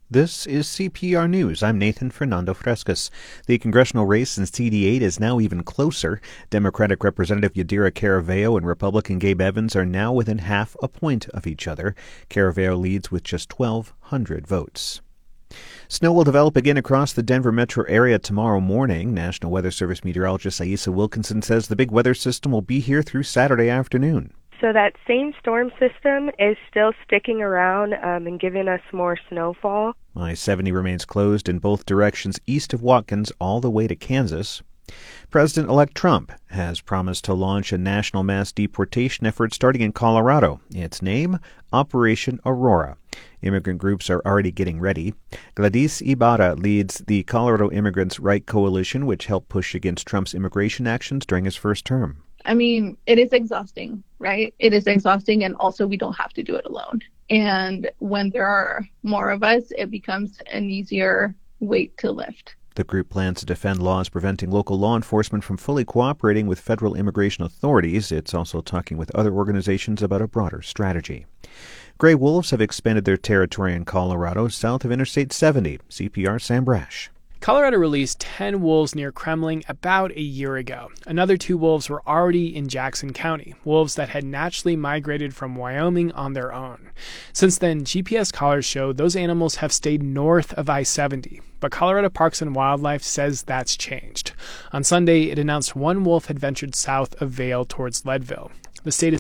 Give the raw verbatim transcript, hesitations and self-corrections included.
This is C P R News. I'm Nathan Fernando Frescas. The congressional race in C D eight is now even closer. Democratic Representative Yadira Caraveo and Republican Gabe Evans are now within half a point of each other. Caraveo leads with just twelve hundred votes. Snow will develop again across the Denver metro area tomorrow morning. National Weather Service meteorologist Aisa Wilkinson says the big weather system will be here through Saturday afternoon. So that same storm system is still sticking around um, and giving us more snowfall. I seventy remains closed in both directions east of Watkins all the way to Kansas. President-elect Trump has promised to launch a national mass deportation effort starting in Colorado. Its name, Operation Aurora. Immigrant groups are already getting ready. Gladys Ibarra leads the Colorado Immigrants' Right Coalition, which helped push against Trump's immigration actions during his first term. I mean, it is exhausting, right? It is exhausting, and also we don't have to do it alone. And when there are more of us, it becomes an easier weight to lift. The group plans to defend laws preventing local law enforcement from fully cooperating with federal immigration authorities. It's also talking with other organizations about a broader strategy. Gray wolves have expanded their territory in Colorado south of Interstate seventy. C P R Sam Brash. Colorado released ten wolves near Kremling about a year ago. Another two wolves were already in Jackson County, wolves that had naturally migrated from Wyoming on their own. Since then, G P S collars show those animals have stayed north of I seventy, but Colorado Parks and Wildlife says that's changed. On Sunday, it announced one wolf had ventured south of Vail towards Leadville. The state is